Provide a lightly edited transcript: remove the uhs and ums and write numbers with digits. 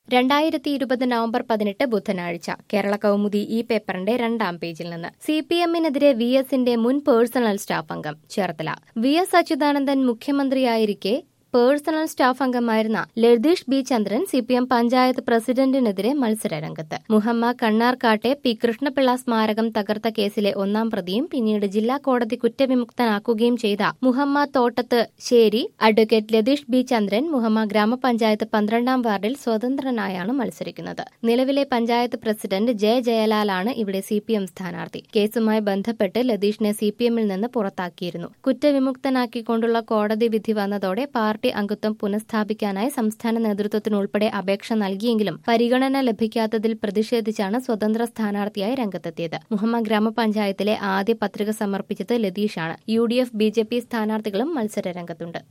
2020 November 18 ബുധനാഴ്ച കേരള കൗമുദി ഈ പേപ്പറിന്റെ 2ാം പേജിൽ നിന്ന് CPM-നെതിരെ VSന്റെ മുൻ പേഴ്സണൽ സ്റ്റാഫ് അംഗം ചേർത്തല. VS അച്യുതാനന്ദൻ മുഖ്യമന്ത്രിയായിരിക്കെ പേഴ്സണൽ സ്റ്റാഫ് അംഗമായിരുന്ന ലതീഷ് ബി ചന്ദ്രൻ CPM പഞ്ചായത്ത് പ്രസിഡന്റിനെതിരെ മത്സരരംഗത്ത്. മുഹമ്മ കണ്ണാർക്കാട്ടെ പി കൃഷ്ണപിള്ള സ്മാരകം തകർത്ത കേസിലെ 1ാം പ്രതിയും പിന്നീട് ജില്ലാ കോടതി കുറ്റവിമുക്തനാക്കുകയും ചെയ്ത Muhamma Thottathusseri advocate Latheesh B Chandran Muhamma ഗ്രാമപഞ്ചായത്ത് 12ാം വാർഡിൽ സ്വതന്ത്രനായാണ് മത്സരിക്കുന്നത്. നിലവിലെ പഞ്ചായത്ത് പ്രസിഡന്റ് ജെ ജയലാലാണ് ഇവിടെ CPM സ്ഥാനാർത്ഥി. കേസുമായി ബന്ധപ്പെട്ട് ലതീഷിനെ CPM-ൽ നിന്ന് പുറത്താക്കിയിരുന്നു. കുറ്റവിമുക്തനാക്കിക്കൊണ്ടുള്ള കോടതി വിധി വന്നതോടെ പാർട്ടി അംഗത്വം പുനഃസ്ഥാപിക്കാനായി സംസ്ഥാന നേതൃത്വത്തിനുൾപ്പെടെ അപേക്ഷ നൽകിയെങ്കിലും പരിഗണന ലഭിക്കാത്തതിൽ പ്രതിഷേധിച്ചാണ് സ്വതന്ത്ര സ്ഥാനാർത്ഥിയായി രംഗത്തെത്തിയത്. മുഹമ്മ ഗ്രാമപഞ്ചായത്തിലെ ആദ്യ പത്രിക സമർപ്പിച്ചത് ലതീഷാണ്. UDF BJP സ്ഥാനാർത്ഥികളും മത്സരരംഗത്തുണ്ട്.